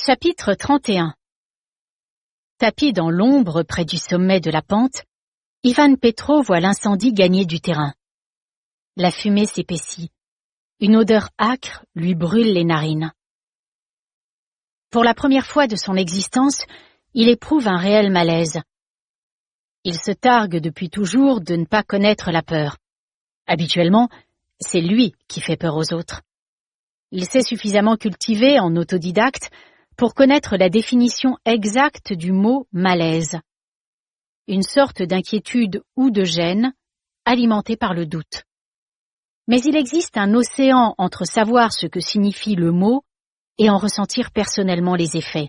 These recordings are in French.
Chapitre 31. Tapi dans l'ombre près du sommet de la pente, Ivan Petro voit l'incendie gagner du terrain. La fumée s'épaissit. Une odeur âcre lui brûle les narines. Pour la première fois de son existence, il éprouve un réel malaise. Il se targue depuis toujours de ne pas connaître la peur. Habituellement, c'est lui qui fait peur aux autres. Il s'est suffisamment cultivé en autodidacte pour connaître la définition exacte du mot malaise. Une sorte d'inquiétude ou de gêne alimentée par le doute. Mais il existe un océan entre savoir ce que signifie le mot et en ressentir personnellement les effets.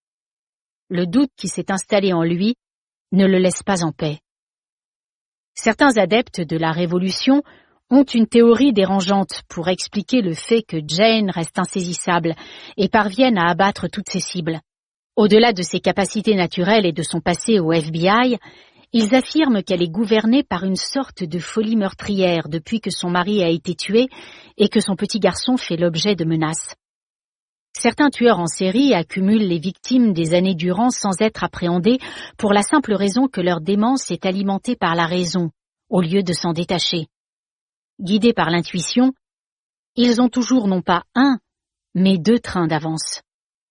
Le doute qui s'est installé en lui ne le laisse pas en paix. Certains adeptes de la Révolution ont une théorie dérangeante pour expliquer le fait que Jane reste insaisissable et parvienne à abattre toutes ses cibles. Au-delà de ses capacités naturelles et de son passé au FBI, ils affirment qu'elle est gouvernée par une sorte de folie meurtrière depuis que son mari a été tué et que son petit garçon fait l'objet de menaces. Certains tueurs en série accumulent les victimes des années durant sans être appréhendés pour la simple raison que leur démence est alimentée par la raison, au lieu de s'en détacher. Guidés par l'intuition, ils ont toujours non pas un, mais deux trains d'avance.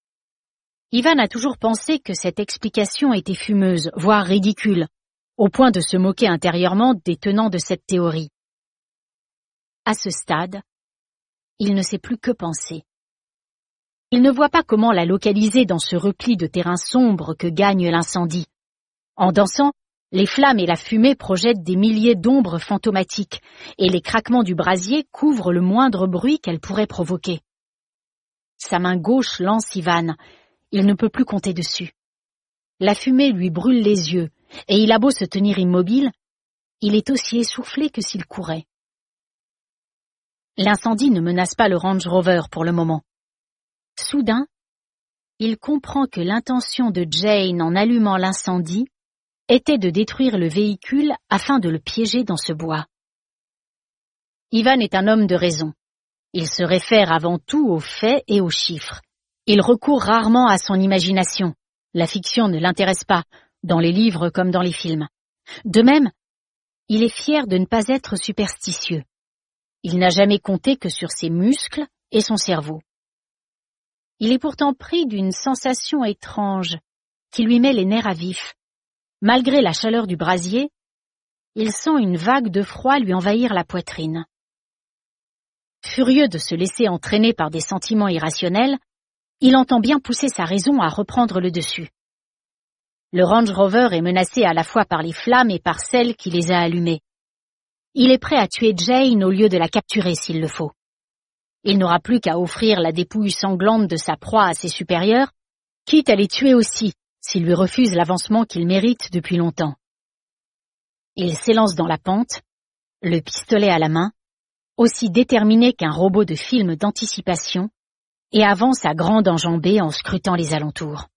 Ivan a toujours pensé que cette explication était fumeuse, voire ridicule, au point de se moquer intérieurement des tenants de cette théorie. À ce stade, il ne sait plus que penser. Il ne voit pas comment la localiser dans ce repli de terrain sombre que gagne l'incendie. En dansant, les flammes et la fumée projettent des milliers d'ombres fantomatiques, et les craquements du brasier couvrent le moindre bruit qu'elle pourrait provoquer. Sa main gauche lance Ivan. Il ne peut plus compter dessus. La fumée lui brûle les yeux, et il a beau se tenir immobile, il est aussi essoufflé que s'il courait. L'incendie ne menace pas le Range Rover pour le moment. Soudain, il comprend que l'intention de Jane en allumant l'incendie était de détruire le véhicule afin de le piéger dans ce bois. Ivan est un homme de raison. Il se réfère avant tout aux faits et aux chiffres. Il recourt rarement à son imagination. La fiction ne l'intéresse pas, dans les livres comme dans les films. De même, il est fier de ne pas être superstitieux. Il n'a jamais compté que sur ses muscles et son cerveau. Il est pourtant pris d'une sensation étrange qui lui met les nerfs à vif. Malgré la chaleur du brasier, il sent une vague de froid lui envahir la poitrine. Furieux de se laisser entraîner par des sentiments irrationnels, il entend bien pousser sa raison à reprendre le dessus. Le Range Rover est menacé à la fois par les flammes et par celle qui les a allumées. Il est prêt à tuer Jane au lieu de la capturer s'il le faut. Il n'aura plus qu'à offrir la dépouille sanglante de sa proie à ses supérieurs, quitte à les tuer aussi, s'il lui refuse l'avancement qu'il mérite depuis longtemps. Il s'élance dans la pente, le pistolet à la main, aussi déterminé qu'un robot de film d'anticipation, et avance à grande enjambée en scrutant les alentours.